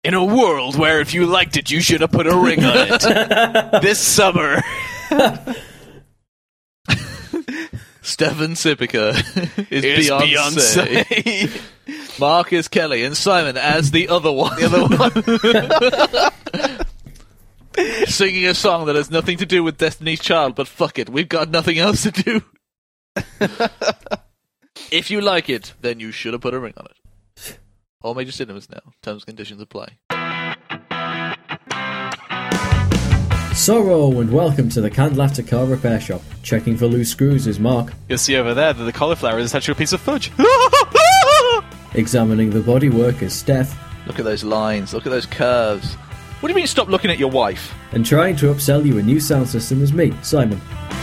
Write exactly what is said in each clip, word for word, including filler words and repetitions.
In a world where if you liked it, you should have put a ring on it. This summer. Stefan Sipica is It's Beyonce. Beyonce. Marcus Kelly and Simon as the other one. The other one. Singing a song that has nothing to do with Destiny's Child, but fuck it, we've got nothing else to do. If you like it, then you should have put a ring on it. All major cinemas now. Terms and conditions apply. Sorrow and welcome to the Canned Laughter Car Repair Shop. Checking for loose screws is Mark. You'll see over there that the cauliflower is actually a piece of fudge. Examining the bodywork is Steph. Look at those lines. Look at those curves. What do you mean stop looking at your wife? And trying to upsell you a new sound system is me, Simon.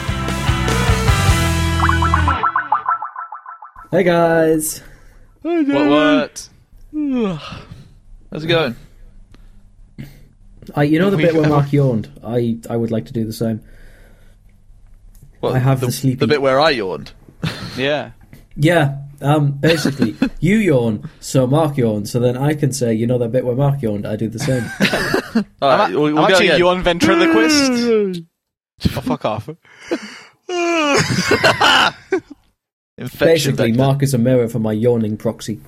Hey guys! What, what? How's it going? I, you know the bit where Mark yawned? I, I would like to do the same. What, I have the, the sleepy... The bit where I yawned? Yeah. Yeah, um, basically, you yawn, so Mark yawns, so then I can say, you know that bit where Mark yawned, I do the same. All right, I'm, we'll, we'll I'm go actually again. yawn ventriloquist. Oh, fuck off. Infection Basically, vector. Mark is a mirror for my yawning proxy.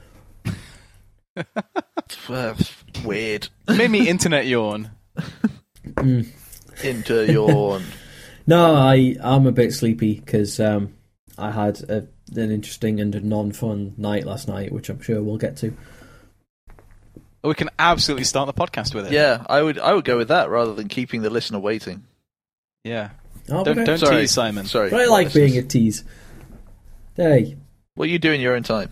Uh, weird. Made me internet yawn. Mm. Into yawn. No, I, I'm a bit sleepy, because um, I had a, an interesting and non-fun night last night, which I'm sure we'll get to. We can absolutely start the podcast with it. Yeah, I would I would go with that rather than keeping the listener waiting. Yeah. Oh, Don't, but I- don't Sorry. tease Simon. Sorry. But I like being a tease. Hey. What you do in your own time?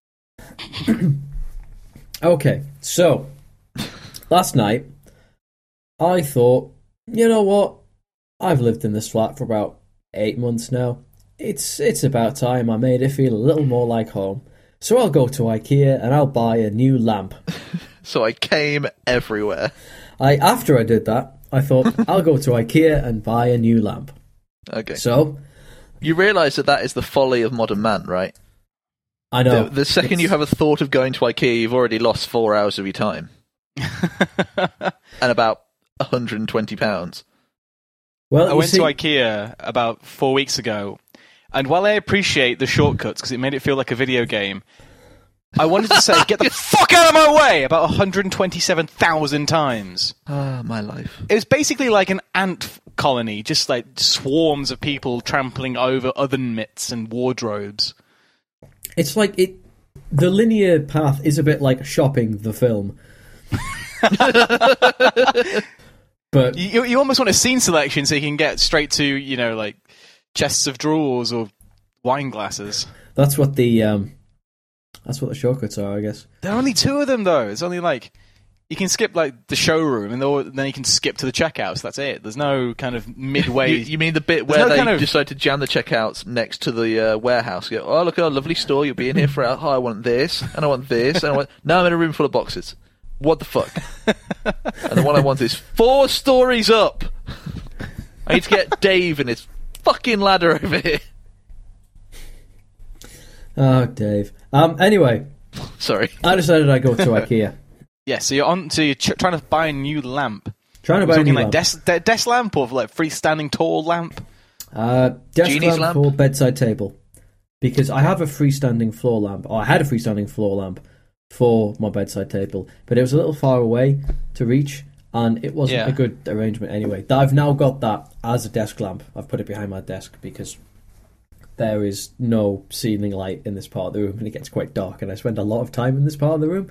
Okay, so, last night, I thought, you know what? I've lived in this flat for about eight months now. It's it's about time I made it feel a little more like home. So I'll go to IKEA and I'll buy a new lamp. So I came everywhere. I After I did that, I thought, I'll go to IKEA and buy a new lamp. Okay. So, You realise that that is the folly of modern man, right? I know. The, the second it's- you have a thought of going to IKEA, you've already lost four hours of your time. And about one hundred twenty pounds. Well, I you went see, to IKEA about four weeks ago, and while I appreciate the shortcuts because it made it feel like a video game, I wanted to say, get the fuck out of my way about one hundred twenty-seven thousand times. Ah, my life. It was basically like an ant f- colony, just like swarms of people trampling over oven mitts and wardrobes. it's like it. The linear path is a bit like shopping the film. But You, you almost want a scene selection so you can get straight to, you know, like chests of drawers or wine glasses. that's what the um, that's what the shortcuts are, I guess. There are only two of them, though. It's only like you can skip like the showroom, and then then you can skip to the checkouts. That's it. There's no kind of midway. You, you mean the bit There's where no they kind of- decide to jam the checkouts next to the uh, warehouse? You go, oh, look at our lovely store. You'll be in here for... Oh, I want this, and I want this, and I want... Now I'm in a room full of boxes. What the fuck? And the one I want is four stories up. I need to get Dave and his fucking ladder over here. Oh, Dave. Um. Anyway, Sorry. I decided I'd go to IKEA. Yeah, so you're on. So you're ch- trying to buy a new lamp. Trying to We're buy a talking new like lamp. desk de- desk lamp or like freestanding tall lamp. Uh, desk Genie's lamp, lamp? or bedside table. Because I have a freestanding floor lamp, or I had a freestanding floor lamp for my bedside table, but it was a little far away to reach, and it wasn't Yeah. a good arrangement anyway. I've now got that as a desk lamp. I've put it behind my desk because there is no ceiling light in this part of the room, and it gets quite dark, and I spend a lot of time in this part of the room.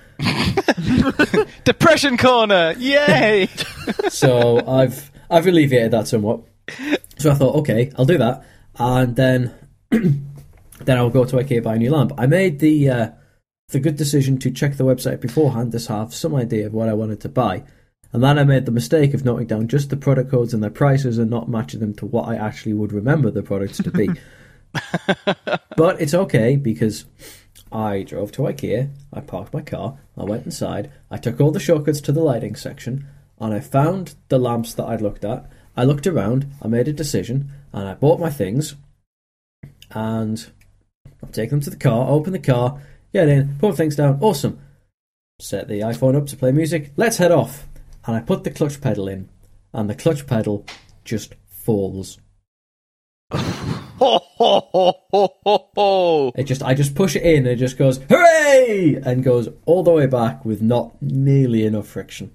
Depression corner, yay! So I've I've alleviated that somewhat. So I thought, okay, I'll do that, and then then I'll go to IKEA buy a new lamp. I made the uh, the good decision to check the website beforehand to have some idea of what I wanted to buy, and then I made the mistake of noting down just the product codes and their prices and not matching them to what I actually would remember the products to be. But it's okay because I drove to IKEA, I parked my car, I went inside, I took all the shortcuts to the lighting section, and I found the lamps that I'd looked at. I looked around, I made a decision, and I bought my things, and I'll take them to the car, open the car, get in, put things down, awesome. set the iPhone up to play music. Let's head off. And I put the clutch pedal in, and the clutch pedal just falls. Ho, ho, ho, ho, ho, ho. It just, I just push it in, and it just goes, hooray! And goes all the way back with not nearly enough friction.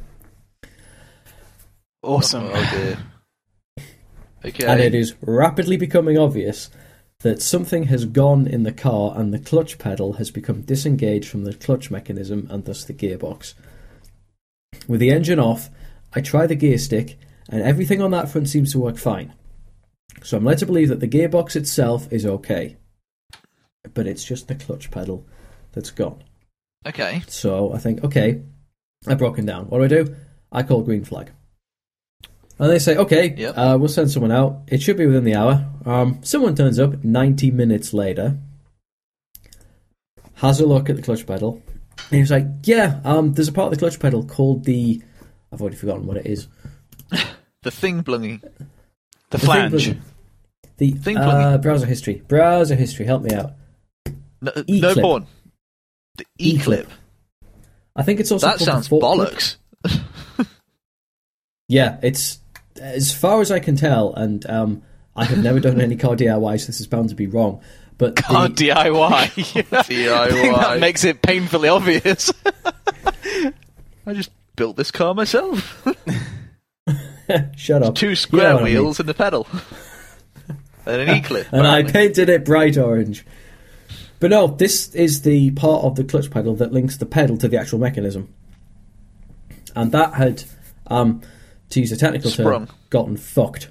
Awesome. Oh dear. Okay. And it is rapidly becoming obvious that something has gone in the car and the clutch pedal has become disengaged from the clutch mechanism and thus the gearbox. With the engine off, I try the gear stick and everything on that front seems to work fine. So I'm led to believe that the gearbox itself is okay. But it's just the clutch pedal that's gone. Okay. So I think, okay, I've broken down. What do I do? I call green flag. And they say, okay, Yep. uh, we'll send someone out. It should be within the hour. Um, someone turns up ninety minutes later, has a look at the clutch pedal, and he's like, yeah, um, there's a part of the clutch pedal called the... I've already forgotten what it is. The thing blungy. The The flange. thing- The Thing uh, pluggy. browser history. Browser history, help me out. No, no E-clip. porn. The E-clip. I think it's also That called sounds the fork clip. bollocks. Yeah, it's... As far as I can tell, and um, I have never done any car D I Y, so this is bound to be wrong, but the, Oh, D I Y. D I I think Y. that makes it painfully obvious. I just built this car myself. shut up. Two You know square what I mean. wheels and a pedal. And an E-clip. And I apparently. painted it bright orange. But no, this is the part of the clutch pedal that links the pedal to the actual mechanism. And that had, um, to use a technical Sprung. term, gotten fucked.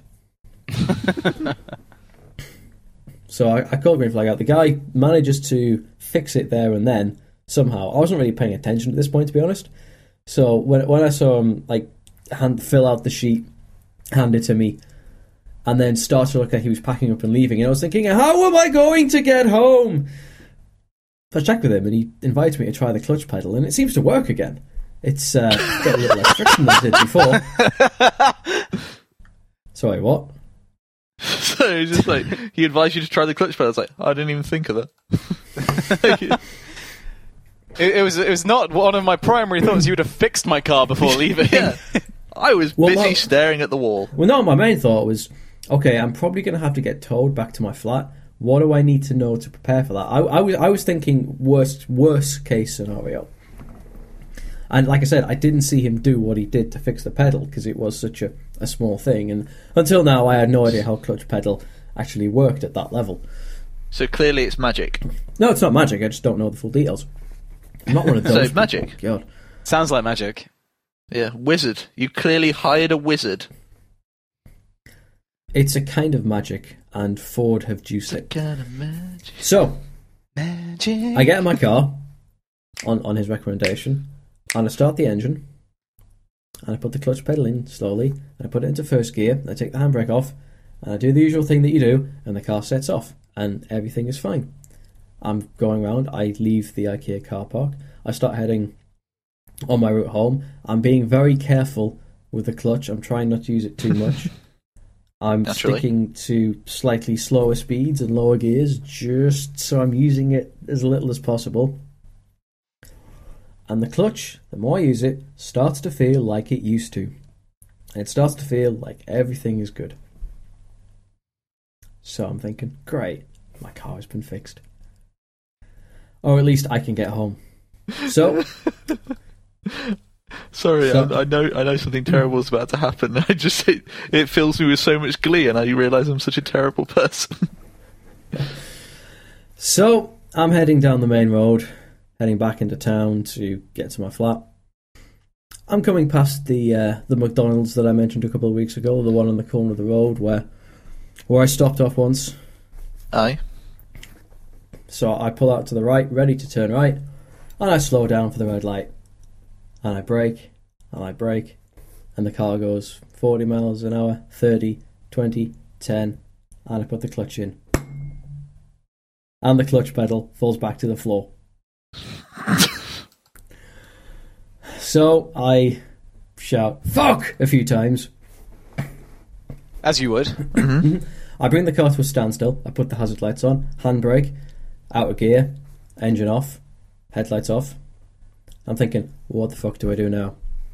So I, I called green flag out. The guy manages to fix it there and then, somehow. I wasn't really paying attention at this point, to be honest. So when when I saw him like hand fill out the sheet, hand it to me, and then start to look like he was packing up and leaving, and I was thinking, how am I going to get home? So I checked with him, and he invited me to try the clutch pedal, and it seems to work again. It's uh, got a little less friction than it did before. Sorry, what? So it's just like, he advised you to try the clutch pedal. I was like, I didn't even think of that. It, it was it was not one of my primary thoughts. You would have fixed my car before leaving. Yeah. I was Well, busy well- staring at the wall. Well, no, my main thought was, okay, I'm probably going to have to get towed back to my flat. What do I need to know to prepare for that? I, I was I was thinking worst worst case scenario. And like I said, I didn't see him do what he did to fix the pedal because it was such a, a small thing. And until now, I had no idea how clutch pedal actually worked at that level. So clearly it's magic. No, it's not magic. I just don't know the full details. I'm not one of those. So people. magic. God. Sounds like magic. Yeah, wizard. You clearly hired a wizard. It's a kind of magic, and Ford have juiced it. Kind of magic. So, Magic. I get in my car, on, on his recommendation, and I start the engine, and I put the clutch pedal in slowly, and I put it into first gear, and I take the handbrake off, and I do the usual thing that you do, and the car sets off, and everything is fine. I'm going around, I leave the IKEA car park, I start heading on my route home. I'm being very careful with the clutch, I'm trying not to use it too much. I'm Naturally. sticking to slightly slower speeds and lower gears, just so I'm using it as little as possible. And the clutch, the more I use it, starts to feel like it used to. And it starts to feel like everything is good. So I'm thinking, great, my car has been fixed. Or at least I can get home. So, Sorry, So- I, I know I know something terrible is about to happen. I just it, it fills me with so much glee, and I realise I'm such a terrible person. so I'm heading down the main road, heading back into town to get to my flat. I'm coming past the uh, the McDonald's that I mentioned a couple of weeks ago, the one on the corner of the road where where I stopped off once. Aye. So I pull out to the right, ready to turn right, and I slow down for the red light. And I brake, and I brake, and the car goes forty miles an hour, thirty, twenty, ten, and I put the clutch in. And the clutch pedal falls back to the floor. So I shout, fuck, a few times. As you would. I bring the car to a standstill, I put the hazard lights on, handbrake, out of gear, engine off, headlights off, I'm thinking, what the fuck do I do now?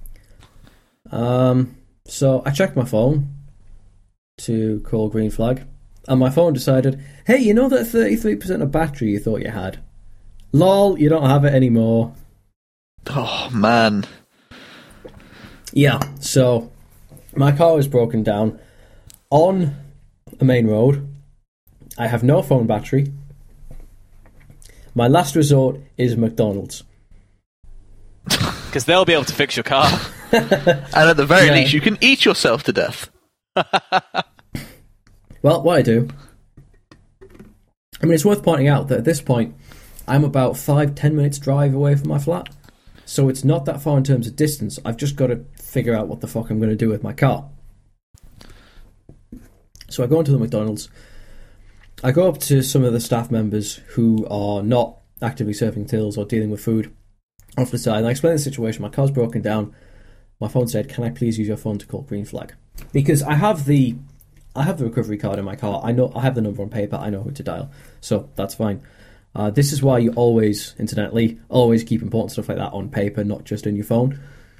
Um, so I checked my phone to call green flag, and my phone decided, hey, you know that thirty-three percent of battery you thought you had? Lol, you don't have it anymore. Oh, man. Yeah, so my car was broken down on a main road. I have no phone battery. My last resort is McDonald's. Because they'll be able to fix your car. And at the very Yeah. least, you can eat yourself to death. Well, what I do... I mean, it's worth pointing out that at this point, I'm about five, ten minutes drive away from my flat. So it's not that far in terms of distance. I've just got to figure out what the fuck I'm going to do with my car. So I go into the McDonald's. I go up to some of the staff members who are not actively serving tills or dealing with food off the side, and I explain the situation. My car's broken down. My phone said, "Can I please use your phone to call green flag?" Because I have the I have the recovery card in my car. I know I have the number on paper. I know who to dial, so that's fine. Uh, this is why you always, incidentally, always keep important stuff like that on paper, not just in your phone.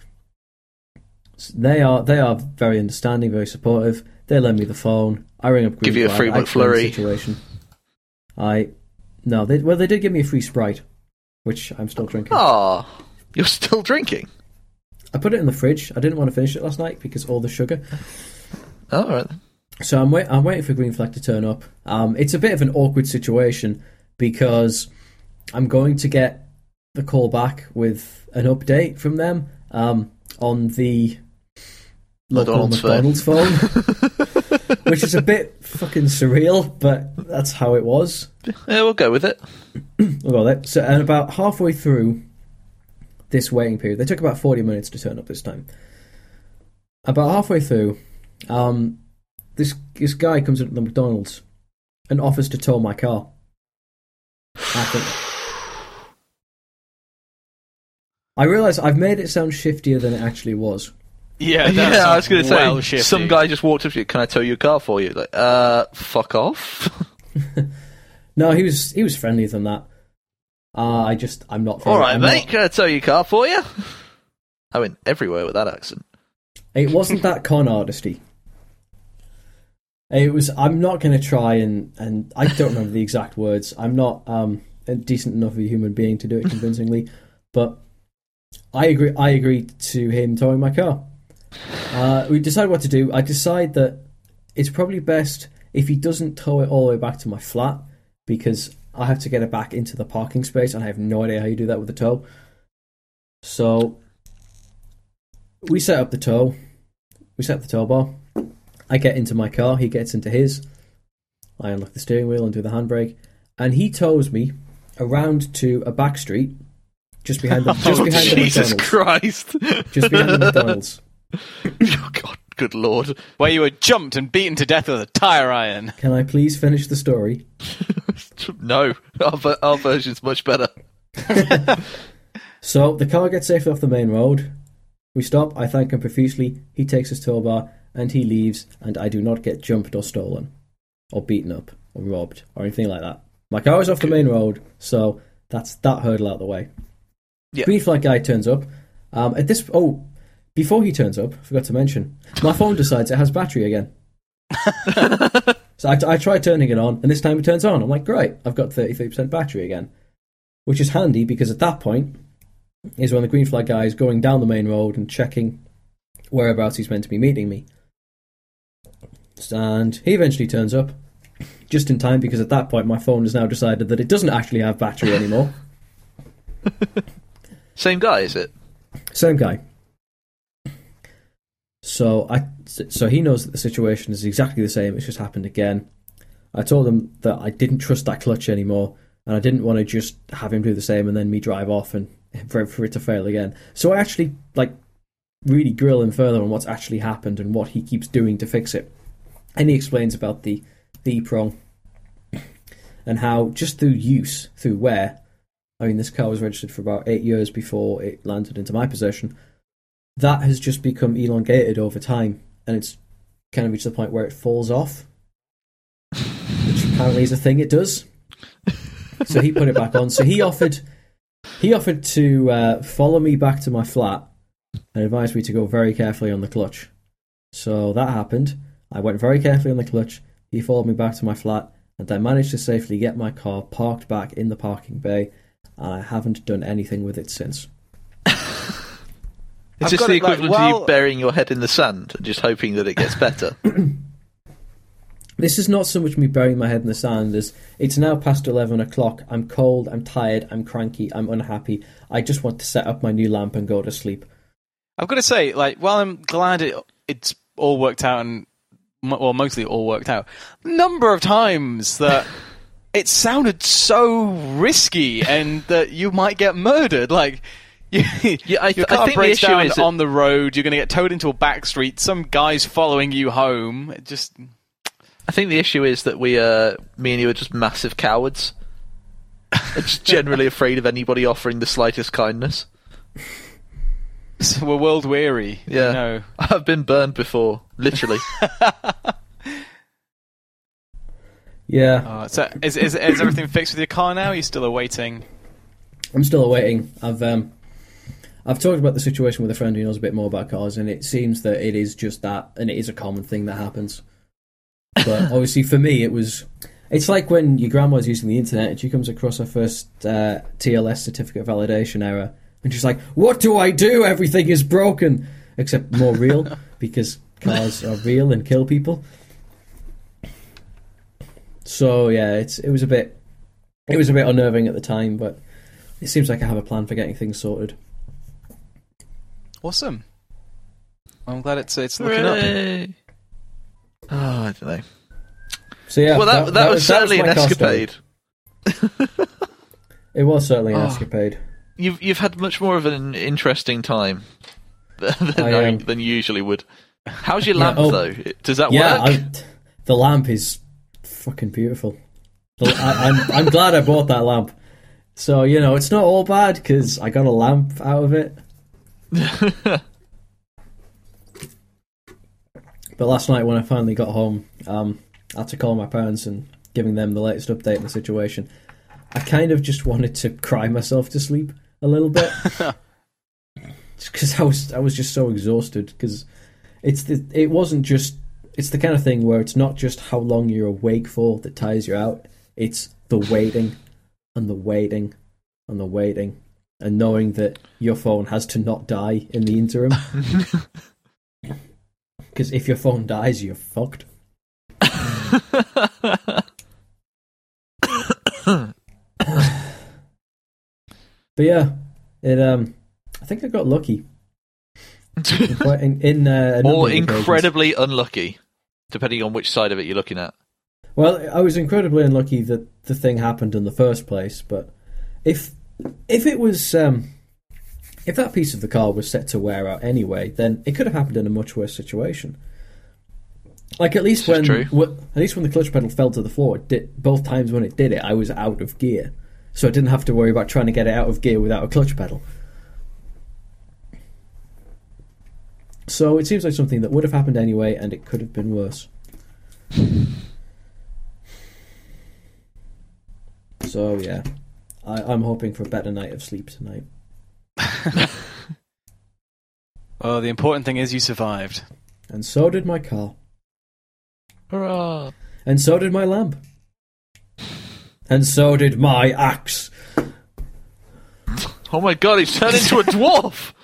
So they are they are very understanding, very supportive. They lend me the phone. I ring up green Give you a flag, free I explain the McFlurry. situation. I no, they well they did give me a free Sprite, which I'm still drinking. Ah, you're still drinking? I put it in the fridge. I didn't want to finish it last night because all the sugar. Oh, all right then. So I'm wait. I'm waiting for green flag to turn up. Um, it's a bit of an awkward situation because I'm going to get the call back with an update from them um, on the local McDonald's McDonald's phone, which is a bit fucking surreal, but that's how it was. Yeah, we'll go with it. We'll go there. So, and about halfway through this waiting period, they took about forty minutes to turn up this time. About halfway through, um, this this guy comes into the McDonald's and offers to tow my car. I think. I realise I've made it sound shiftier than it actually was. Yeah, that Yeah, I sounds was going to say, well shifty. some guy just walked up to you, can I tow your car for you? Like, uh, fuck off. No, he was he was friendlier than that. Uh, I just I'm not. Very, All right, I'm mate, not- can I tow your car for you? I went everywhere with that accent. It wasn't that con artisty. It was. I'm not going to try and and I don't remember the exact words. I'm not um, a decent enough of a human being to do it convincingly, but I agree. I agreed to him towing my car. Uh, we decided what to do. I decide that it's probably best if he doesn't tow it all the way back to my flat because I have to get it back into the parking space, and I have no idea how you do that with a tow. So we set up the tow. We set up the tow bar. I get into my car. He gets into his. I unlock the steering wheel and do the handbrake, and he tows me around to a back street, just behind the just Oh, behind the Jesus McDonald's. Christ. Just behind the McDonald's. Oh, God, good Lord. Where you were jumped and beaten to death with a tire iron. Can I please finish the story? No, our, ver- our version's much better. So the car gets safely off the main road. We stop. I thank him profusely. He takes his tow bar and he leaves, and I do not get jumped or stolen or beaten up or robbed or anything like that. My car is off the main road, so that's that hurdle out of the way. Yeah. Green flag guy turns up. Um, at this, oh, before he turns up, I forgot to mention, my phone decides it has battery again. So I, I try turning it on, and this time it turns on. I'm like, great, I've got thirty-three percent battery again, which is handy because at that point is when the green flag guy is going down the main road and checking whereabouts he's meant to be meeting me. And he eventually turns up just in time because at that point my phone has now decided that it doesn't actually have battery anymore. Same guy, is it? Same guy. So I, so he knows that the situation is exactly the same. It's just happened again. I told him that I didn't trust that clutch anymore, and I didn't want to just have him do the same and then me drive off and for, for it to fail again. So I actually like really grill him further on what's actually happened and what he keeps doing to fix it. And he explains about the the prong and how just through use, through wear. I mean, this car was registered for about eight years before it landed into my possession. That has just become elongated over time, and it's kind of reached the point where it falls off, which apparently is a thing it does. So he put it back on. So he offered he offered to uh, follow me back to my flat and advised me to go very carefully on the clutch. So that happened. I went very carefully on the clutch. He followed me back to my flat, and I managed to safely get my car parked back in the parking bay, and I haven't done anything with it since. Is this the equivalent like, well... of you burying your head in the sand and just hoping that it gets better? This is not so much me burying my head in the sand as it's now past eleven o'clock. I'm cold, I'm tired, I'm cranky, I'm unhappy. I just want to set up my new lamp and go to sleep. I've got to say, like, while I'm glad it, it's all worked out, and well, mostly all worked out, the number of times that it sounded so risky and that you might get murdered, like... You, yeah, I th- your car I think breaks the issue down is on the road, you're going to get towed into a back street, some guy's following you home. It just... I think the issue is that we, uh, me and you are just massive cowards. We're just generally afraid of anybody offering the slightest kindness. So we're world weary. Yeah. You know. I've been burned before, literally. Yeah. Uh, so is, is is everything fixed with your car now? Are you still awaiting? I'm still awaiting. I've um, I've talked about the situation with a friend who knows a bit more about cars, and it seems that it is just that, and it is a common thing that happens. But obviously, for me, it was. It's like when your grandma's using the internet and she comes across her first uh, T L S certificate validation error, and she's like, "What do I do? Everything is broken," except more real because cars are real and kill people. So yeah, it's it was a bit it was a bit unnerving at the time, but it seems like I have a plan for getting things sorted. Awesome. I'm glad it's it's looking Hooray. up. Oh, I don't know. So yeah, well, that that, that was certainly that was an escapade. It was certainly an oh, escapade. You've you've had much more of an interesting time than I, I, um, than you usually would. How's your lamp yeah, oh, though? Does that yeah, work? I, the lamp is fucking beautiful. I, I'm I'm glad I bought that lamp. So you know, it's not all bad because I got a lamp out of it. But last night when I finally got home, um, I had to call my parents and giving them the latest update in the situation. I kind of just wanted to cry myself to sleep a little bit, because I was I was just so exhausted. Because it's the it wasn't just it's the kind of thing where it's not just how long you're awake for that tires you out. It's the waiting and the waiting and the waiting and knowing that your phone has to not die in the interim. Because if your phone dies, you're fucked. But yeah, it. Um, I think I got lucky. In, quite, in, in uh, a or incredibly occasions. Unlucky, depending on which side of it you're looking at. Well, I was incredibly unlucky that the thing happened in the first place. But if if it was um, if that piece of the car was set to wear out anyway, then it could have happened in a much worse situation. Like at least when w- at least when the clutch pedal fell to the floor, it did, both times when it did it, I was out of gear, so I didn't have to worry about trying to get it out of gear without a clutch pedal. So it seems like something that would have happened anyway, and it could have been worse. So yeah, I, I'm hoping for a better night of sleep tonight. Well, the important thing is you survived. And so did my car. Hurrah! And so did my lamp. And so did my axe. Oh my god, he's turned into a dwarf!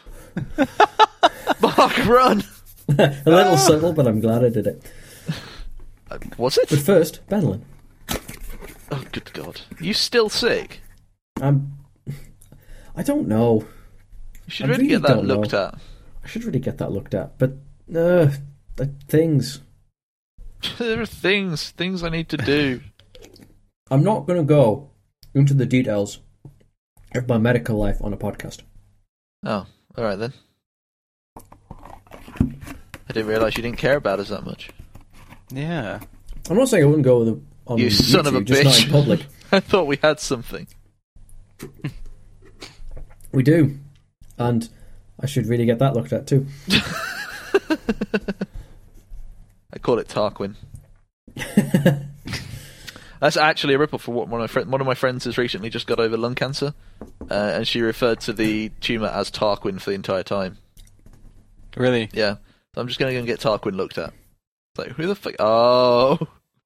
Mark, run! A little subtle, but I'm glad I did it. Uh, was it? But first, Benelin. Oh, good god. Are you still sick? Um, I don't know. You should really, really get that looked know. at. I should really get that looked at, but uh, the things. There are things, things I need to do. I'm not going to go into the details of my medical life on a podcast. Oh, alright then. I didn't realise you didn't care about us that much. Yeah. I'm not saying I wouldn't go with the, on you YouTube, son of a just bitch. not in public. I thought we had something. We do. And I should really get that looked at too. I call it Tarquin. That's actually a ripple for what one of my friends. One of my friends has recently just got over lung cancer, uh, and she referred to the tumour as Tarquin for the entire time. Really? Yeah. So I'm just going to go and get Tarquin looked at. It's like, who the fuck? Oh.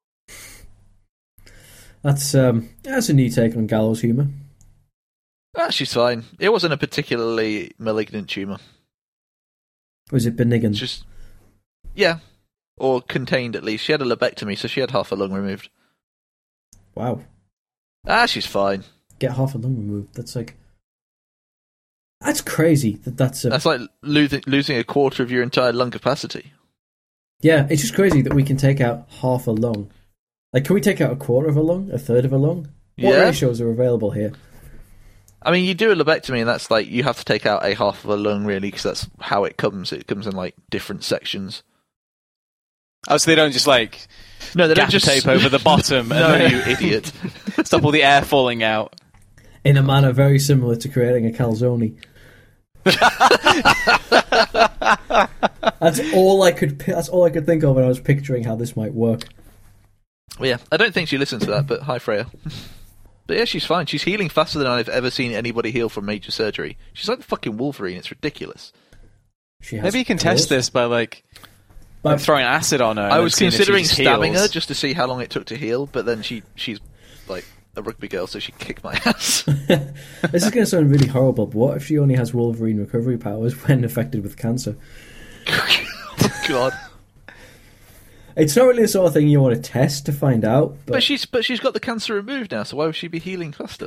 That's um, that's a new take on gallows humour. Ah, she's fine. It wasn't a particularly malignant tumour. Was it benignant? It's just, yeah, or contained at least. She had a lobectomy, so she had half her lung removed. Wow. Ah, she's fine. Get half a lung removed. That's like, that's crazy. That that's a... That's like losing losing a quarter of your entire lung capacity. Yeah, it's just crazy that we can take out half a lung. Like, can we take out a quarter of a lung, a third of a lung? What Yeah. ratios are available here? I mean, you do a lobectomy, and that's like you have to take out a half of a lung, really, because that's how it comes. It comes in like different sections. Oh, so they don't just like No, they don't gaffer just tape over the bottom No, and then you idiot. stop all the air falling out. In a manner very similar to creating a calzone. That's all I could. That's all I could think of when I was picturing how this might work. Well, yeah, I don't think she listens to that, but hi, Freya. But yeah, she's fine. She's healing faster than I've ever seen anybody heal from major surgery. She's like the fucking Wolverine. It's ridiculous. She has Maybe you can test claws. this by like But throwing acid on her. and I then was seeing if she considering just stabbing heals. her just to see how long it took to heal, but then she she's like a rugby girl, so she kicked my ass. This is going to sound really horrible, but what if she only has Wolverine recovery powers when affected with cancer? Oh, God. It's not really the sort of thing you want to test to find out. But, But she's but she's got the cancer removed now, so why would she be healing faster?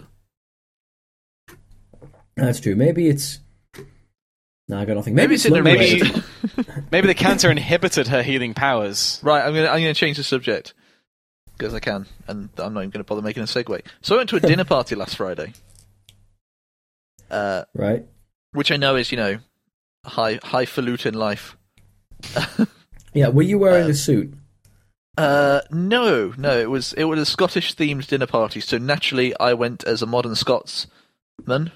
that's true. Maybe it's. No, I got nothing. Maybe Maybe, it's in a lung maybe- related. Maybe the cancer inhibited her healing powers. Right, I'm gonna I'm gonna change the subject because I can, and I'm not even gonna bother making a segue. So I went to a dinner party last Friday, uh, Right. which I know is you know high highfalutin life. Yeah. Were you wearing Uh, a suit? Uh, no, no, it was it was a Scottish themed dinner party, so naturally I went as a modern Scotsman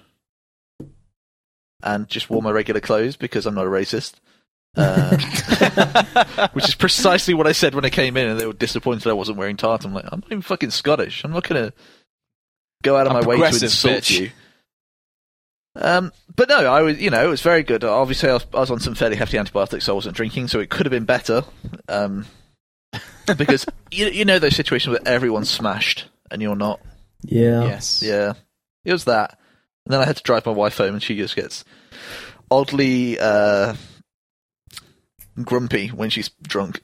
and just wore my regular clothes because I'm not a racist. Uh, which is precisely what I said when I came in, and they were disappointed I wasn't wearing tartan. I'm like, I'm not even fucking Scottish. I'm not gonna go out of I'm my way to progressive, insult bitch. you. Um, but no, I was, you know, it was very good. Obviously, I was, I was on some fairly hefty antibiotics, so I wasn't drinking, so it could have been better. Um, because you, you know those situations where everyone's smashed and you're not. Yeah. Yes. Yeah, it was that. And then I had to drive my wife home, and she just gets oddly uh, grumpy when she's drunk.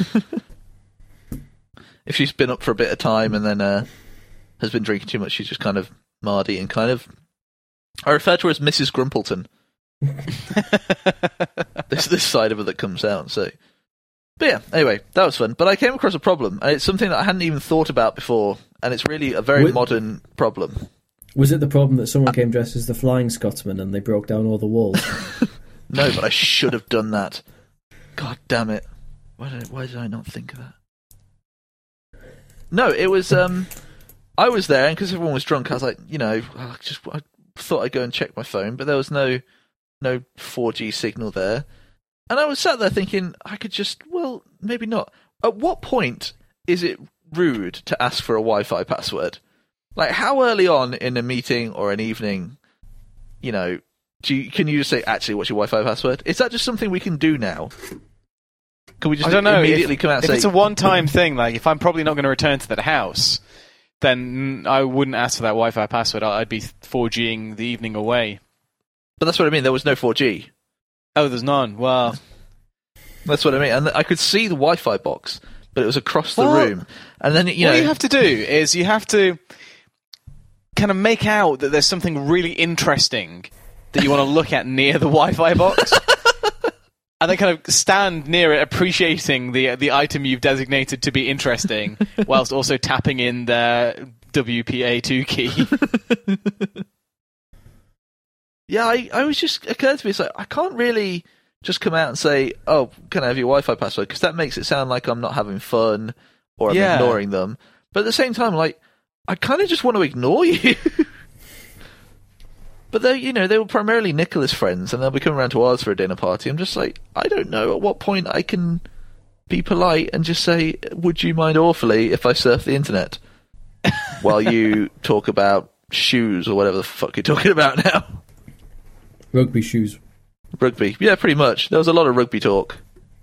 If she's been up for a bit of time and then uh, has been drinking too much, she's just kind of mardy and kind of. I refer to her as Missus Grumpleton. There's this side of her that comes out. So, but yeah. Anyway, that was fun. But I came across a problem, and it's something that I hadn't even thought about before, and it's really a very Wait. modern problem. Was it the problem that someone came dressed as the Flying Scotsman and they broke down all the walls? No, but I should have done that. God damn it! Why did I, why did I not think of that? No, it was. Um, I was there, and because everyone was drunk, I was like, you know, I just I thought I'd go and check my phone, but there was no no four G signal there, and I was sat there thinking I could just, well, maybe not. At what point is it rude to ask for a Wi-Fi password? Like, how early on in a meeting or an evening, you know, do you, can you just say, actually, what's your Wi-Fi password? Is that just something we can do now? Can we just I don't know. immediately if, come out and if say... it's a one-time thing, like if I'm probably not going to return to that house, then I wouldn't ask for that Wi-Fi password. I'd be four G-ing the evening away. But that's what I mean, there was no four G. Oh, there's none. Well, That's what I mean. And I could see the Wi-Fi box, but it was across the Well, room. And then, you what know... you have to do is you have to kind of make out that there's something really interesting that you want to look at near the Wi-Fi box. And then kind of stand near it, appreciating the the item you've designated to be interesting, whilst also tapping in the W P A two key. Yeah, I, I was just occurred to me, it's like, I can't really just come out and say, oh, can I have your Wi-Fi password? Because that makes it sound like I'm not having fun or I'm Yeah. ignoring them. But at the same time, like, I kind of just want to ignore you. But they, you know, they were primarily Nicola's friends, and they'll be coming around to ours for a dinner party. I'm just like, I don't know at what point I can be polite and just say, would you mind awfully if I surf the internet while you talk about shoes or whatever the fuck you're talking about now. Rugby shoes. Rugby. Yeah, pretty much. There was a lot of rugby talk.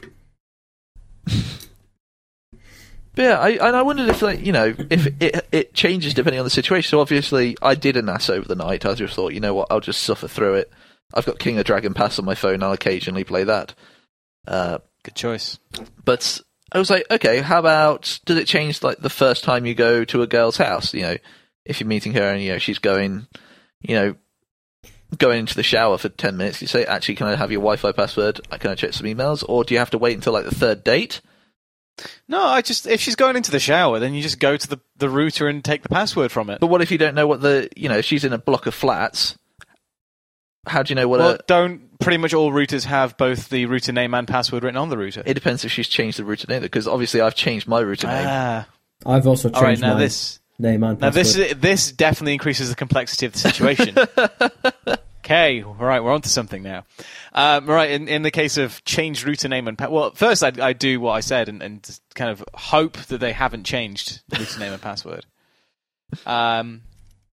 But yeah, I, and I wondered if, like, you know, if it it changes depending on the situation. So obviously, I did a N A S over the night. I just thought, you know what, I'll just suffer through it. I've got King of Dragon Pass on my phone. I'll occasionally play that. Uh, Good choice. But I was like, okay, how about, does it change, like, the first time you go to a girl's house? You know, if you're meeting her and, you know, she's going, you know, going into the shower for ten minutes, you say, actually, can I have your Wi-Fi password? Can I check some emails? Or do you have to wait until, like, the third date? No, I just if she's going into the shower, then you just go to the, the router and take the password from it. But what if you don't know what the, you know, if she's in a block of flats, how do you know what well, a... don't pretty much all routers have both the router name and password written on the router? It depends if she's changed the router name, because obviously I've changed my router name. Ah. I've also changed All right, now my this, name and now password. this, this definitely increases the complexity of the situation. Okay, all right, we're on to something now. Um, right, in, in the case of changed router name and pa- well, first I I do what I said and, and just kind of hope that they haven't changed router name and password. Um,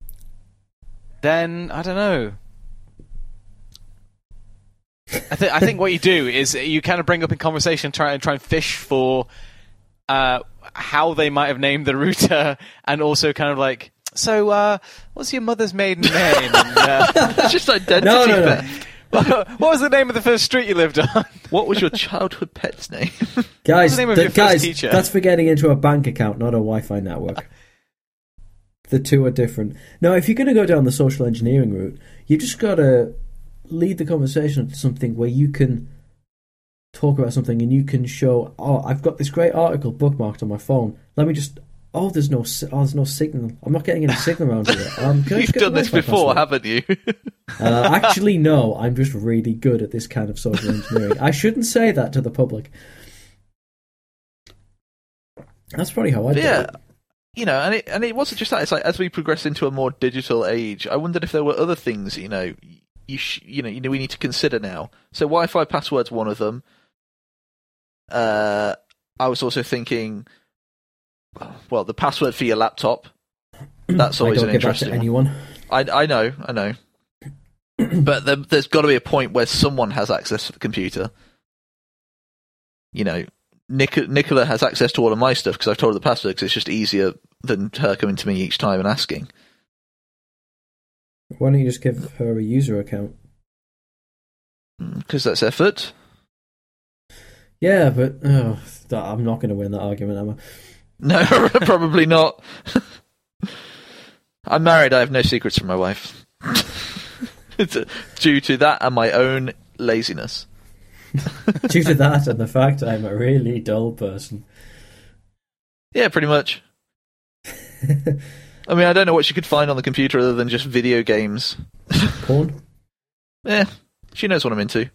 then I don't know. I think I think what you do is you kind of bring up in conversation, try and try and fish for uh, how they might have named the router, and also kind of like. So, uh, what's your mother's maiden name? And, uh, It's just identity No, no, no. theft. what was the name of the first street you lived on? What was your childhood pet's name? Guys, the name of the- your first guys, teacher? that's for getting into a bank account, not a Wi-Fi network. The two are different. Now, if you're going to go down the social engineering route, you just got to lead the conversation to something where you can talk about something and you can show, oh, I've got this great article bookmarked on my phone. Let me just... Oh, there's no, si- oh, there's no signal. I'm not getting any signal around here. Um, can I You've just get done the this Wi-Fi before, password? haven't you? Uh, actually, no. I'm just really good at this kind of social engineering. I shouldn't say that to the public. That's probably how I do yeah. it. You know, and it and it wasn't just that. It's like as we progress into a more digital age, I wondered if there were other things, you know, you sh- you know, you know, we need to consider now. So Wi-Fi password's one of them. Uh, I was also thinking, well, the password for your laptop. That's always I don't an give that interesting to one. anyone. I I know, I know. But there, there's got to be a point where someone has access to the computer. You know, Nic- Nicola has access to all of my stuff because I've told her the password because it's just easier than her coming to me each time and asking. Why don't you just give her a user account? Because that's effort. Yeah, but oh, that- I'm not going to win that argument, am I? No, probably not. I'm married. I have no secrets from my wife. It's due to that and my own laziness. Due to that and the fact I'm a really dull person. Yeah, pretty much. I mean, I don't know what she could find on the computer other than just video games. Porn? Yeah, she knows what I'm into.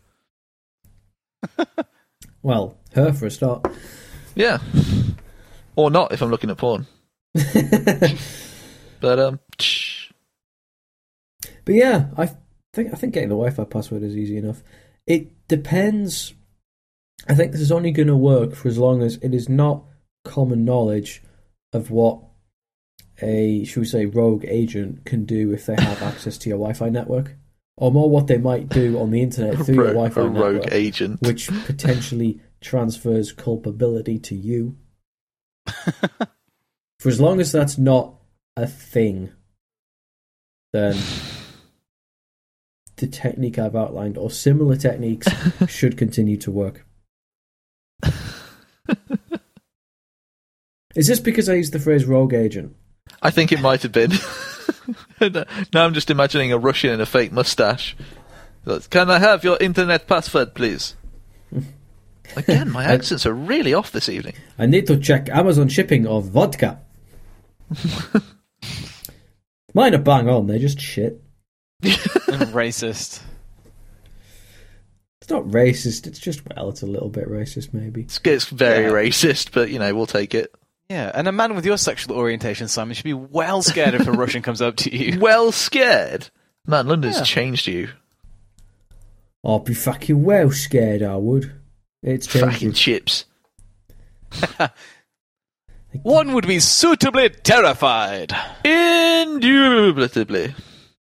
Well, her for a start. Yeah. Or not if I'm looking at porn. But, um... But yeah, I think I think getting the Wi-Fi password is easy enough. It depends. I think this is only going to work for as long as it is not common knowledge of what a, should we say, rogue agent can do if they have access to your Wi-Fi network, or more what they might do on the internet through your Ro- Wi-Fi a rogue network, agent. which potentially transfers culpability to you. For as long as that's not a thing, then the technique I've outlined or similar techniques should continue to work. Is this because I used the phrase rogue agent? I think it might have been. Now I'm just imagining a Russian in a fake mustache. Can I have your internet password, please? Again, my accents are really off this evening. I need to check Amazon shipping of vodka. Mine are bang on, they're just shit. Racist. It's not racist, it's just, well, it's a little bit racist maybe. It's, it's very Yeah. racist, but, you know, we'll take it. Yeah, and a man with your sexual orientation, Simon, should be well scared if a Russian comes up to you. Well scared. Man, London's Yeah. changed you. I'll be fucking well scared, I would. It's changed Fucking you. chips. One would be suitably terrified. Indubitably.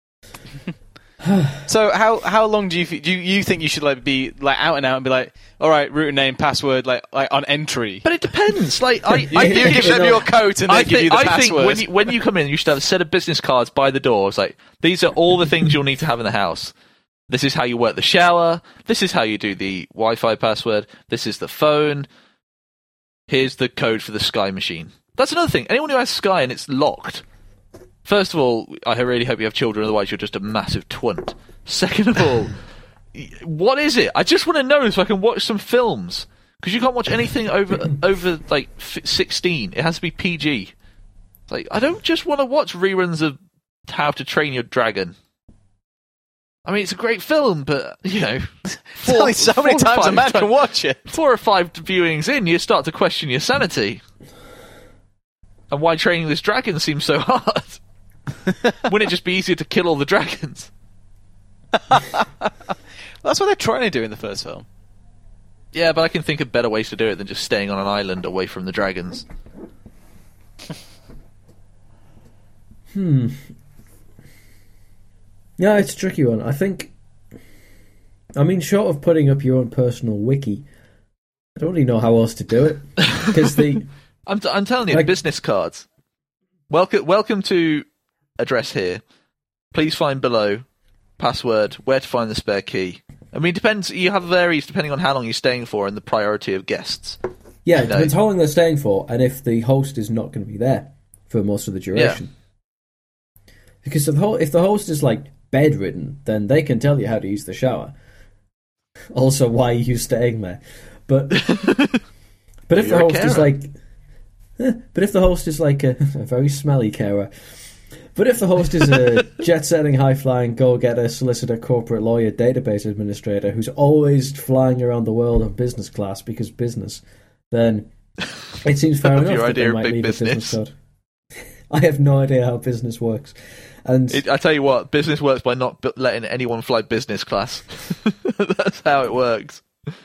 So how how long do you do you, you think you should like be like out and out and be like, all right, root and name, password, like like on entry? But it depends. Like I, You, I you think, give them your coat and they I give think, you the I password. think when you, when you come in, you should have a set of business cards by the door. It's like, these are all the things you'll need to have in the house. This is how you work the shower. This is how you do the Wi-Fi password. This is the phone. Here's the code for the Sky machine. That's another thing. Anyone who has Sky and it's locked, first of all, I really hope you have children, otherwise you're just a massive twunt. Second of all, what is it? I just want to know so I can watch some films. Because you can't watch anything over over like sixteen. It has to be P G. Like, I don't just want to watch reruns of How to Train Your Dragon. I mean, it's a great film, but, you know... Four, only so many times a man can watch it. Four or five viewings in, you start to question your sanity. And why training this dragon seems so hard. Wouldn't it just be easier to kill all the dragons? Well, that's what they're trying to do in the first film. Yeah, but I can think of better ways to do it than just staying on an island away from the dragons. Hmm. Yeah, it's a tricky one. I think... I mean, short of putting up your own personal wiki, I don't really know how else to do it. Because the... I'm, t- I'm telling you, like, business cards. Welcome, welcome to address here. Please find below password, where to find the spare key. I mean, it depends. You have varies depending on how long you're staying for and the priority of guests. Yeah, you it know? depends how long they're staying for, and if the host is not going to be there for most of the duration. Yeah. Because if the, ho- if the host is like bedridden, then they can tell you how to use the shower. Also, why are you staying there? But but if the host is like, eh, but if the host is like a, a very smelly carer. But if the host is a jet-setting, high-flying, go-getter, solicitor, corporate lawyer, database administrator who's always flying around the world on business class because business, then it seems fair enough your that idea they of might big leave business. a business card. I have no idea how business works. And It, I tell you what, business works by not b- letting anyone fly business class. That's how it works.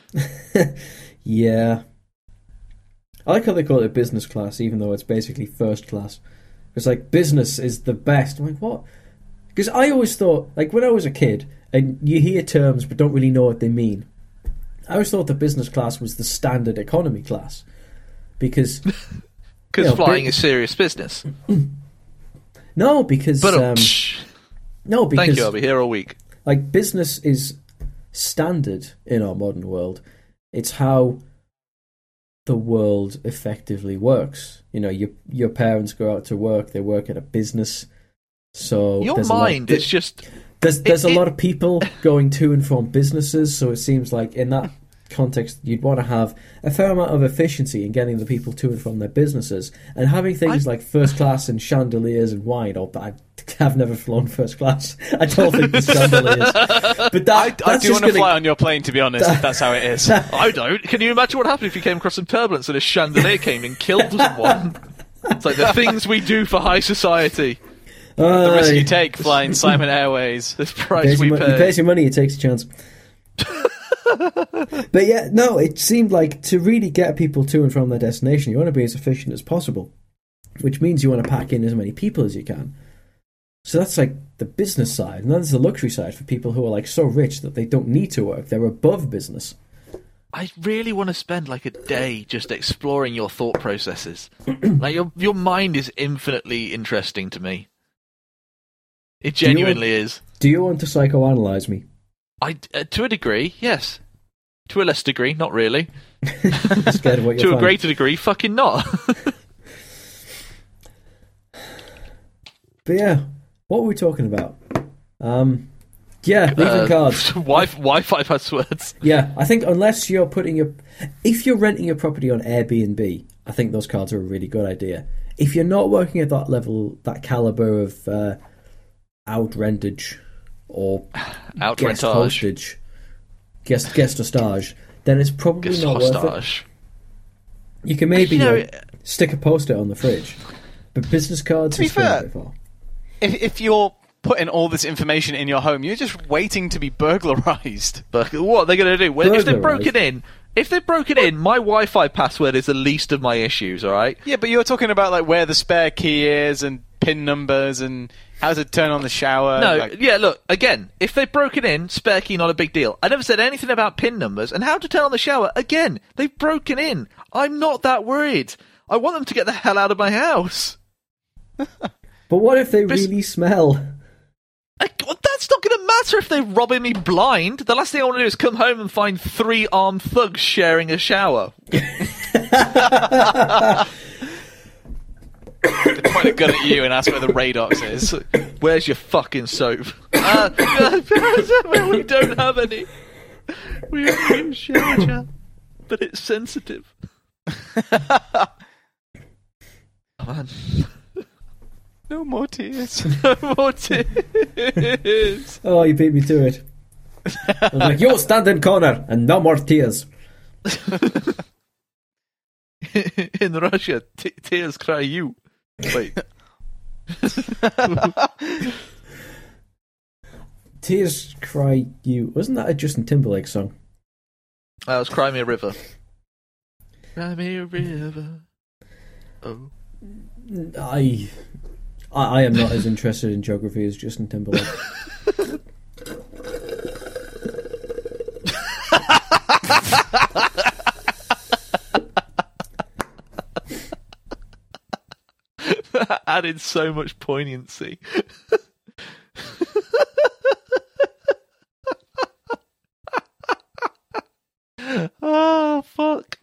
yeah. I like how they call it business class, even though it's basically first class. It's like, business is the best. I'm like, what? Because I always thought, like, when I was a kid, and you hear terms but don't really know what they mean, I always thought the business class was the standard economy class. Because... Because you know, flying bi- is serious business. No, because... But, Um, no, because... Thank you, I'll be here all week. Like, business is standard in our modern world. It's how the world effectively works. You know, your your parents go out to work, they work at a business. So Your there's mind a lot, is just... there's there's it, a it, lot of people going to and from businesses, so it seems like in that context you'd want to have a fair amount of efficiency in getting the people to and from their businesses, and having things I, like first class and chandeliers and wine. Or I have never flown first class. I don't think there's chandeliers. But that, I, that's I do just want to gonna, fly on your plane, to be honest, if that's how it is. I don't. Can you imagine what happened if you came across some turbulence and a chandelier came and killed someone? It's like the things we do for high society. Uh, The risk you take flying Simon Airways. This price we you pay. You pay some money, it takes a chance. But yeah, no, it seemed like to really get people to and from their destination, you want to be as efficient as possible, which means you want to pack in as many people as you can. So that's like the business side, and then there's the luxury side for people who are like so rich that they don't need to work; they're above business. I really want to spend like a day just exploring your thought processes. Like your your mind is infinitely interesting to me. It genuinely want, is. Do you want to psychoanalyze me? I uh, to a degree, yes. To a less degree, not really. Scared of what to you'll a find. greater degree, fucking not. But yeah, what were we talking about? Um, yeah, leaving Uh, cards. Wi- Wi-Fi passwords. Yeah, I think unless you're putting your... If you're renting a property on Airbnb, I think those cards are a really good idea. If you're not working at that level, that caliber of uh, out-rentage or Out guest rentage. hostage, guest, guest hostage, then it's probably Guest not worth it. hostage. You can maybe You know, like, stick a post-it on the fridge. But business cards To be is going a fair, bit far. If, if you're putting all this information in your home, you're just waiting to be burglarized. But what are they going to do? When, if they've Burglarised. broken in if they've broken in, my Wi-Fi password is the least of my issues, alright? Yeah, but you're talking about like where the spare key is and pin numbers and how to turn on the shower. No, like... yeah, look, again, if they've broken in, spare key, not a big deal. I never said anything about pin numbers and how to turn on the shower. Again, they've broken in. I'm not that worried. I want them to get the hell out of my house. But what if they But- really smell? I, well, that's not going to matter if they're robbing me blind. The last thing I want to do is come home and find three armed thugs sharing a shower. They point a gun at you and ask where the Radox is. Where's your fucking soap? Uh, we don't have any. We have a shower gel, but it's sensitive. Oh, man. No more tears. No more tears. Oh, you beat me to it. I was like, you stand in corner and no more tears. In Russia, t- tears cry you. Wait. Tears cry you. Wasn't that a Justin Timberlake song? That was Cry Me a River. Cry me a river. Oh. I, I, I am not as interested in geography as Justin Timberlake. That added so much poignancy. Oh, fuck.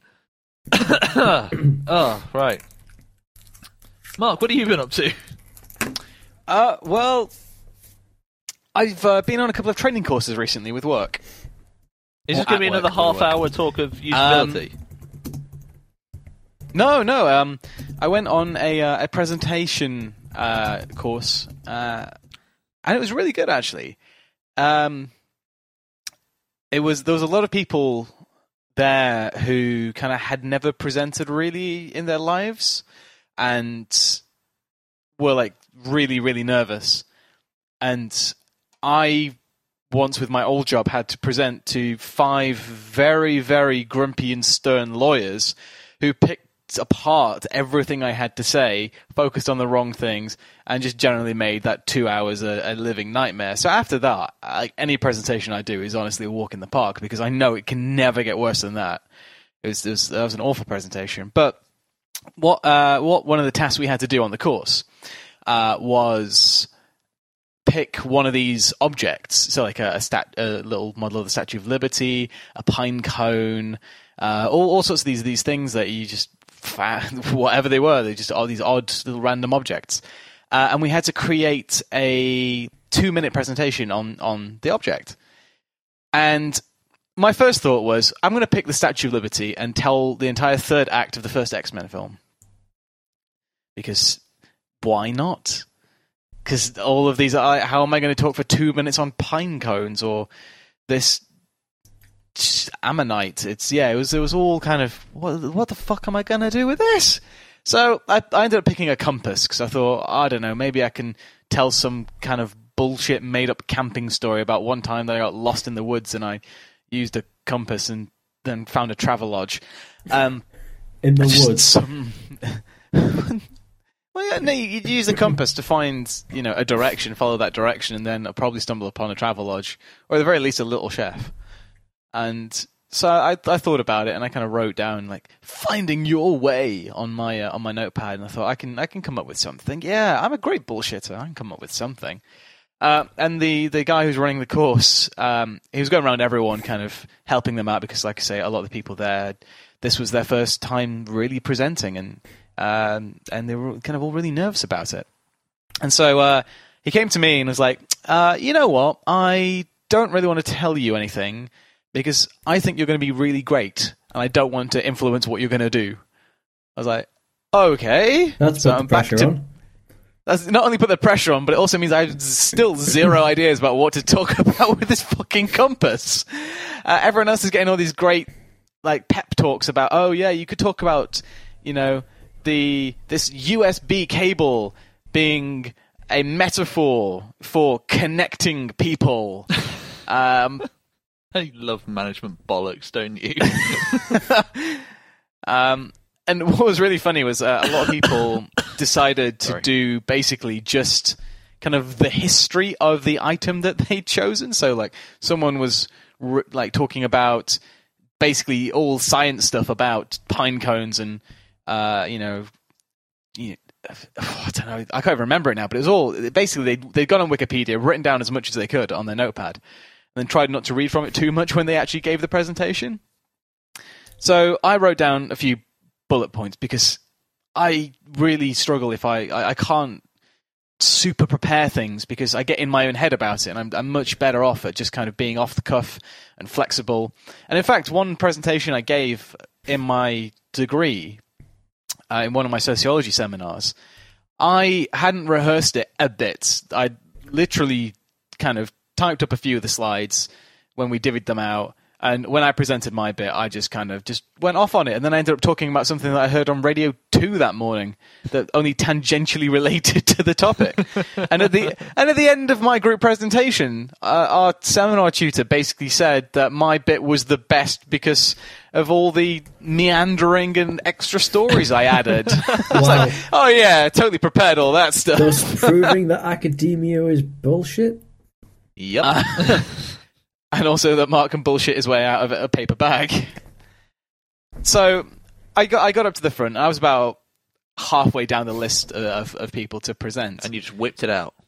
Oh, right. Mark, what have you been up to? Uh, well, I've uh, been on a couple of training courses recently with work. Is Or this going to at be another work, or half work. hour talk of usability? No, no. Um, I went on a uh, a presentation uh, course, uh, and it was really good actually. Um, it was there was a lot of people there who kind of had never presented really in their lives, and were like really, really nervous. And I once, with my old job, had to present to five very, very grumpy and stern lawyers who picked apart everything I had to say, focused on the wrong things, and just generally made that two hours a, a living nightmare. So after that, like, any presentation I do is honestly a walk in the park, because I know it can never get worse than that. It was, it was, that was an awful presentation. But what uh, what one of the tasks we had to do on the course uh, was pick one of these objects. So like a, a, stat, a little model of the Statue of Liberty, a pine cone, uh, all, all sorts of these these things that you just whatever they were, they just all these odd little random objects, uh, and we had to create a two-minute presentation on on the object. And my first thought was, I'm going to pick the Statue of Liberty and tell the entire third act of the first X-Men film, because why not? Because all of these, are, how am I going to talk for two minutes on pine cones or this ammonite? It's yeah, it was it was all kind of what what the fuck am I gonna do with this? So I, I ended up picking a compass because I thought, I don't know, maybe I can tell some kind of bullshit made up camping story about one time that I got lost in the woods and I used a compass and then found a Travelodge. Um, in the just woods. Some... Well, yeah, no, you use the compass to find, you know, a direction, follow that direction, and then I'll probably stumble upon a Travelodge, or at the very least a Little Chef. And so I, I thought about it, and I kind of wrote down like finding your way on my uh, on my notepad, and I thought I can I can come up with something. Yeah, I'm a great bullshitter. I can come up with something. Uh, and the, the guy who's running the course, um, he was going around everyone, kind of helping them out because, like I say, a lot of the people there, this was their first time really presenting, and um, and they were kind of all really nervous about it. And so uh, he came to me and was like, uh, "You know what? I don't really want to tell you anything." Because I think you're going to be really great, and I don't want to influence what you're going to do. I was like, okay. That's so put I'm the pressure back to, on. That's not only put the pressure on, but it also means I have still zero ideas about what to talk about with this fucking compass. Uh, everyone else is getting all these great, like, pep talks about, oh yeah, you could talk about, you know, the this U S B cable being a metaphor for connecting people. Um... You love management bollocks, don't you? um, and what was really funny was uh, a lot of people decided to Sorry. do basically just kind of the history of the item that they'd chosen. So, like, someone was r- like talking about basically all science stuff about pine cones and, uh, you know, you know oh, I don't know, I can't remember it now, but it was all basically they'd, they'd gone on Wikipedia, written down as much as they could on their notepad, and then tried not to read from it too much when they actually gave the presentation. So I wrote down a few bullet points because I really struggle if I, I, I can't super prepare things because I get in my own head about it, and I'm, I'm much better off at just kind of being off the cuff and flexible. And in fact, one presentation I gave in my degree, uh, in one of my sociology seminars, I hadn't rehearsed it a bit. I literally kind of typed up a few of the slides when we divvied them out, and when I presented my bit, I just kind of just went off on it, and then I ended up talking about something that I heard on Radio two that morning that only tangentially related to the topic. and at the and at the end of my group presentation, uh, our seminar tutor basically said that my bit was the best because of all the meandering and extra stories I added. It's Wow. like, oh yeah, totally prepared all that stuff. Thus proving that academia is bullshit. Yep. Uh, and also that Mark can bullshit his way out of a paper bag. So I got I got up to the front. And I was about halfway down the list of, of people to present. And you just whipped it out.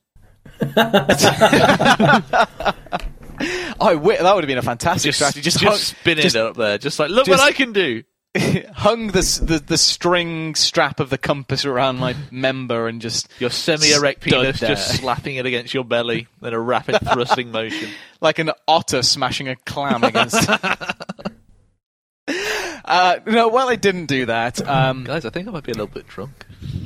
I wit that would have been a fantastic Just, strategy. Just, just, hung, spinning just it up there. Just like, look just- what I can do. hung the, s- the the string strap of the compass around my member and just Your semi-erect stood penis there. just slapping it against your belly, then a rapid thrusting motion. like an otter smashing a clam against. uh, no, well, I didn't do that. Um, Guys, I think I might be a little bit drunk.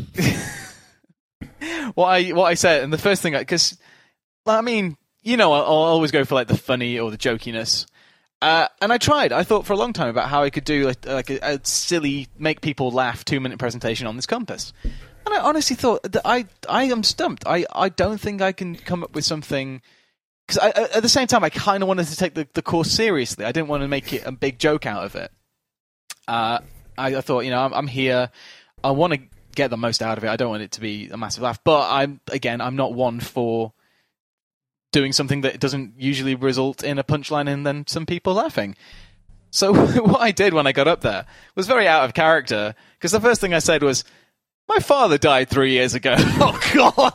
what I what I said, and the first thing, because I mean, you know, I'll, I'll always go for like the funny or the jokiness. Uh, and I tried. I thought for a long time about how I could do like, like a, a silly, make people laugh two minute presentation on this compass. And I honestly thought that I I am stumped. I, I don't think I can come up with something. Because at the same time, I kind of wanted to take the, the course seriously. I didn't want to make it a big joke out of it. Uh, I, I thought, you know, I'm, I'm here. I want to get the most out of it. I don't want it to be a massive laugh. But I'm again, I'm not one for doing something that doesn't usually result in a punchline and then some people laughing. So what I did when I got up there was very out of character, because the first thing I said was, my father died three years ago. Oh, God!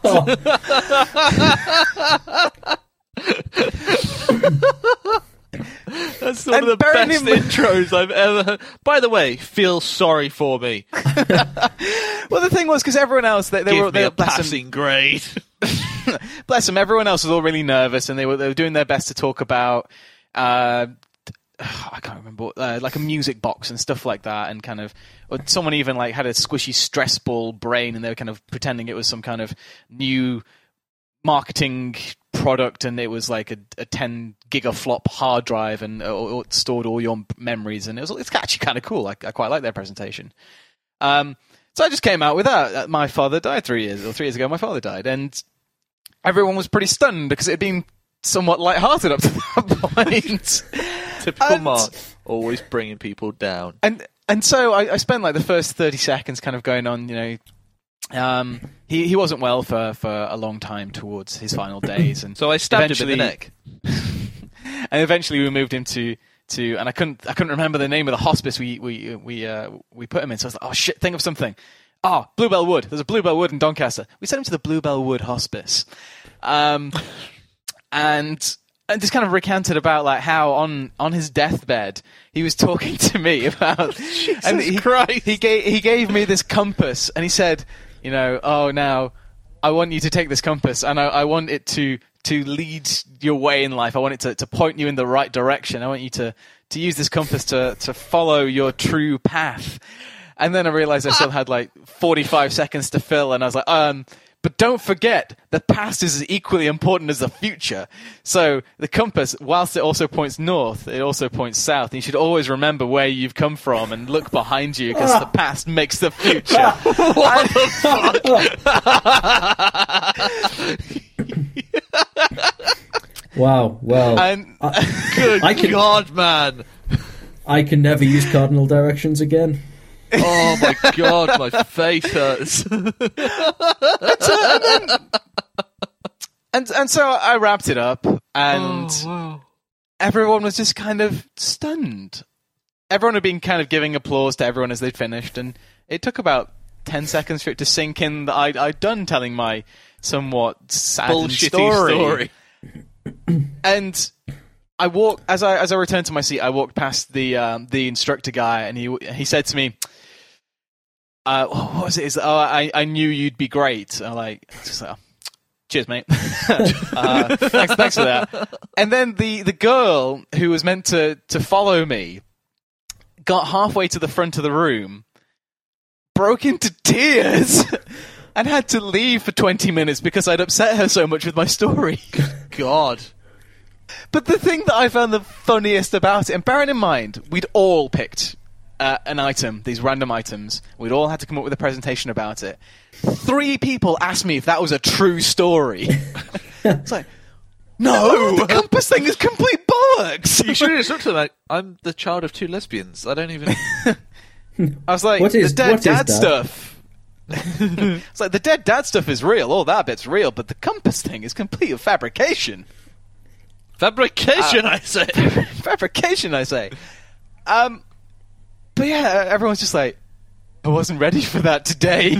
That's one And of the bearing best in mind- intros I've ever heard. By the way, feel sorry for me. Well, the thing was, because everyone else, they, they Give were, me they, a bless them, passing grade. bless them, everyone else was all really nervous, and they were, they were doing their best to talk about, uh, I can't remember, what, uh, like a music box and stuff like that, and kind of, or someone even like had a squishy stress ball brain, and they were kind of pretending it was some kind of new marketing product, and it was like a, a ten gigaflop hard drive, and uh, or it stored all your memories, and it was it's actually kind of cool. I, I quite like their presentation. Um, so I just came out with that. My father died three years or three years ago. My father died, and everyone was pretty stunned because it had been somewhat lighthearted up to that point. Typical And- Mark, always bringing people down. And and so I, I spent like the first thirty seconds kind of going on, you know. Um, he he wasn't well for, for a long time towards his final days, and So I stabbed him in the eventually- neck. and eventually we moved him to, to and I couldn't I couldn't remember the name of the hospice we we we uh, we put him in. So I was like, oh shit, think of something. Oh, Bluebell Wood. There's a Bluebell Wood in Doncaster. We sent him to the Bluebell Wood Hospice, um, and and just kind of recanted about like how on on his deathbed he was talking to me about Jesus and he, Christ. he gave he gave me this compass, and he said, you know, oh, now I want you to take this compass, and I, I want it to to lead your way in life. I want it to, to point you in the right direction. I want you to, to use this compass to, to follow your true path. And then I realized I still had like forty-five seconds to fill, and I was like, um, but don't forget, the past is as equally important as the future. So the compass, whilst it also points north, it also points south. And you should always remember where you've come from and look behind you, because the past makes the future. What the fuck? Wow. Well, And I, Good I can, God, man. I can never use cardinal directions again. Oh, my God, my face hurts. and, then, and and so I wrapped it up, and Oh, wow. everyone was just kind of stunned. Everyone had been kind of giving applause to everyone as they'd finished, and it took about ten seconds for it to sink in that I'd, I'd done telling my somewhat sad Bullshitty story. story. And I walked as I as I returned to my seat. I walked past the um, the instructor guy, and he he said to me, uh, "What was it? Is oh, I I knew you'd be great." I'm like, just like, oh, cheers, mate. uh, thanks, thanks for that. And then the, the girl who was meant to, to follow me got halfway to the front of the room, broke into tears, and had to leave for twenty minutes because I'd upset her so much with my story. God. But the thing that I found the funniest about it, and bearing in mind, we'd all picked uh, an item, these random items. We'd all had to come up with a presentation about it. Three people asked me if that was a true story. It's like, no, the compass thing is complete bollocks. You should have just looked at like, I'm the child of two lesbians. I don't even... I was like, What is- the dead what is dad that? stuff. It's like, the dead dad stuff is real, all that bit's real, but the compass thing is complete fabrication. Fabrication, Uh, I say. Fabrication, I say. Um, but yeah, everyone's just like, I wasn't ready for that today.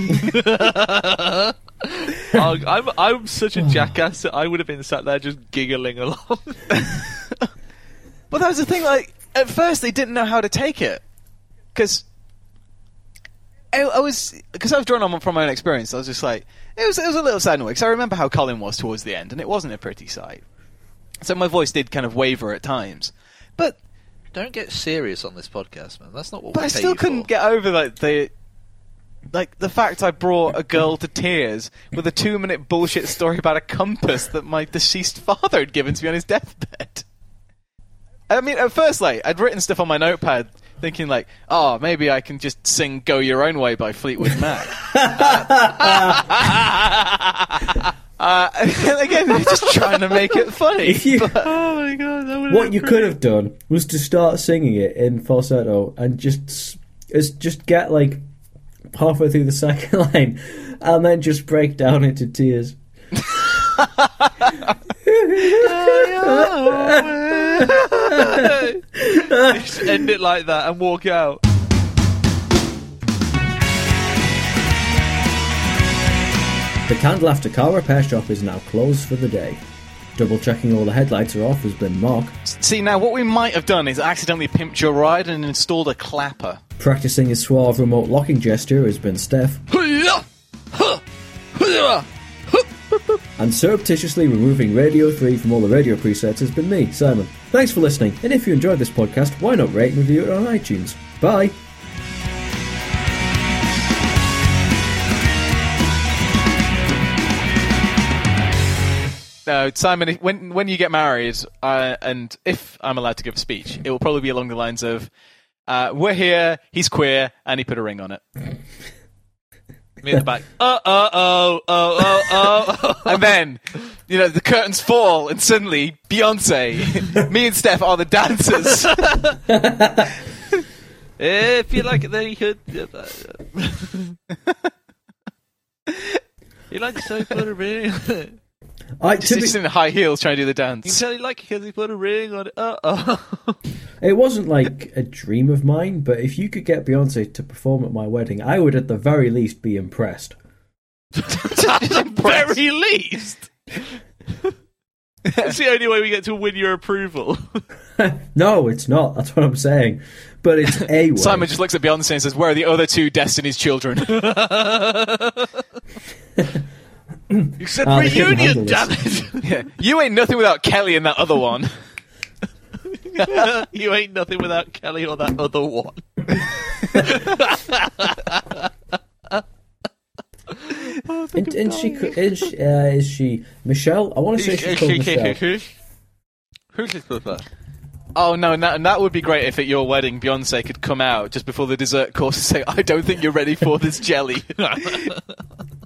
Oh, I'm I'm such a jackass that I would have been sat there just giggling along. But that was the thing, like, at first they didn't know how to take it. Because I, I was, because I was drawn on from my own experience, I was just like, it was, it was a little sad in a way, because I remember how Colin was towards the end, and it wasn't a pretty sight. So my voice did kind of waver at times. But Don't get serious on this podcast, man. That's not what But we I pay still you couldn't for. get over like the like the fact I brought a girl to tears with a two minute bullshit story about a compass that my deceased father had given to me on his deathbed. I mean, at first, like, I'd written stuff on my notepad thinking like, oh, maybe I can just sing Go Your Own Way by Fleetwood Mac. uh, and again, just trying to make it funny. If you, Oh my god, that would what you could have done was to start singing it in falsetto and just s- is just get like halfway through the second line and then just break down into tears. Just end it like that and walk out. The Candle After Car Repair Shop is now closed for the day. Double checking all the headlights are off has been Mark. See, now what we might have done is accidentally pimped your ride and installed a clapper. Practicing his suave remote locking gesture has been Steph. And surreptitiously removing Radio three from all the radio presets has been me, Simon. Thanks for listening, and if you enjoyed this podcast, why not rate and review it on iTunes? Bye! No, Simon, if- when when you get married, uh, and if I'm allowed to give a speech, it will probably be along the lines of, uh, we're here, he's queer, and he put a ring on it. Me in the back. Uh uh oh oh oh oh. And then, you know, the curtains fall, and suddenly, Beyonce, me and Steph are the dancers. If you like it, then you could. You like to say put a ring. I, Just, to be, just in high heels trying to do the You can dance. tell you like it because he put a ring on it. Uh oh. it wasn't like a dream of mine, but if you could get Beyonce to perform at my wedding, I would at the very least be impressed. Very least. That's the only way we get to win your approval. No, it's not. That's what I'm saying. But it's a way. Simon just looks at Beyonce and says, where are the other two Destiny's Children? You said Ah, they couldn't handle reunion, this. damn it. Yeah. You ain't nothing without Kelly and that other one. You ain't nothing without Kelly or that other one. And, and she, co- is, she, uh, is she Michelle? I want to say she's called Michelle. Who's his brother? Oh no, and that, and that would be great if at your wedding Beyonce could come out just before the dessert course and say, I don't think you're ready for this jelly.